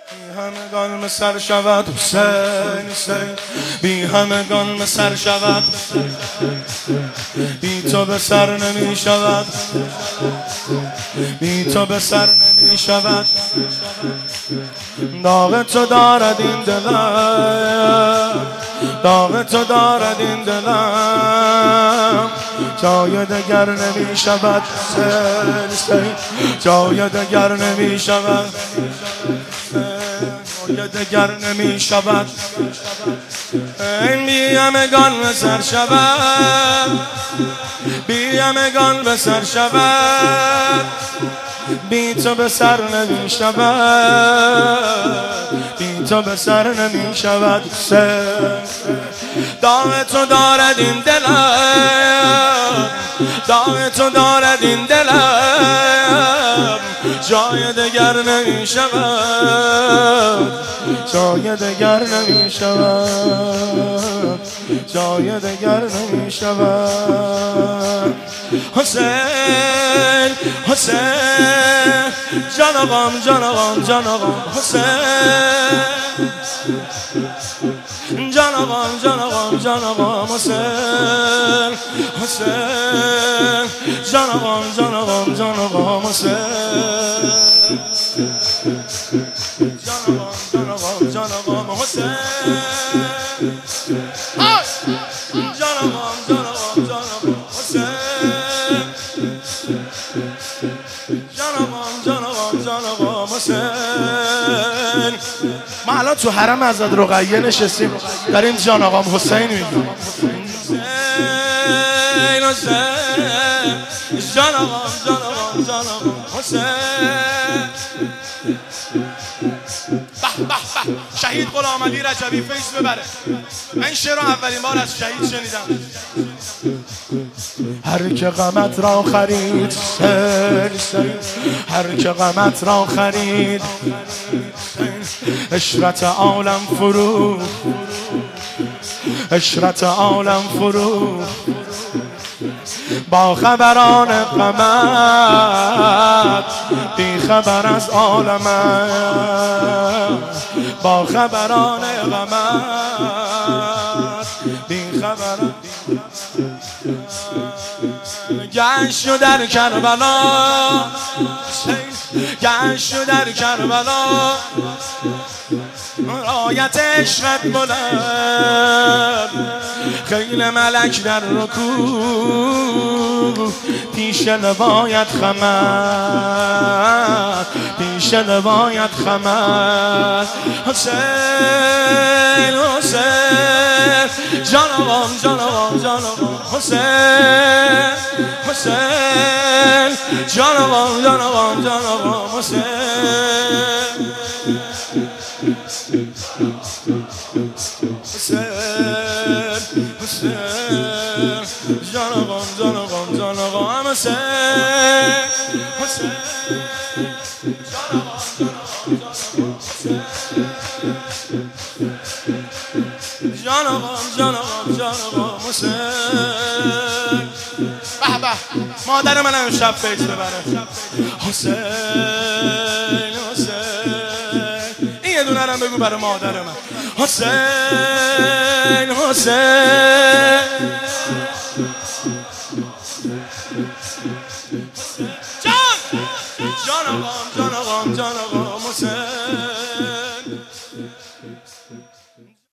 بی همگان سر شود حسین حسین، بی همگان سر شود، بی تو به سر نمی شود، بی تو به سر نمی شود. داغ تو دارد این دلم، داغ تو دارد این دلم، جای دگر نمی شود حسین، جای دگر نمی شود، جای دگر نمی شود. این بی همگان به سر شود، بی همگان به سر شود، بی تو به سر نمی شود، بی تو به سر نمی شود. داغ تو دارد این دلم، داغ تو دارد این دلم، جای دگر نمی شود، جای دگر نمی شود، جای دگر نمی شود. حسین حسین جان آقام جان آقام جان آقام حسین، جان آقام جان آقام جان آقام حسین، حسین جان آقام جان آقام جان آقام حسین، جان آقام جان آقام جان آقام حسین، جان آقام جان آقام جان آقام حسین، جان آقام جان آقام جان آقام حسین. ما الان تو حرم حضرت رقیه نشستیم داریم جان آقام حسین میگیم. حسین حسین جان آقام جان آقام جان آقام حسین. به به به شهید غلام علی رجبی فیض ببره. من این شعر رو اولین بار از شهید شنیدم. هر که غمت را خرید هر که غمت را خرید، عشرت عالم فرو، عشرت عالم فرو، با خبران غمت بی خبر از عالمت، با خبران غمت بی خبر. گشت و در کربلا، گشت و در کربلا، رایت عشقت بلند، خیل ملک در رکوع، پیش لوایت خمد، پیش لوایت خمد. حسین حسین جان آقام جان آقام جان آقام حسین، حسین جان آقام جان آقام جان آقام حسین، حسین حسین جان آقام جان آقام جان آقام حسین، حسین جان آقام جان آقام جان آقام جان آقام حسین. به به مادر من امشب فیض ببره. حسین حسین این یه دونه رو بگو برای مادر من. حسین حسین جان جان آقام جان آقام جان آقام حسین.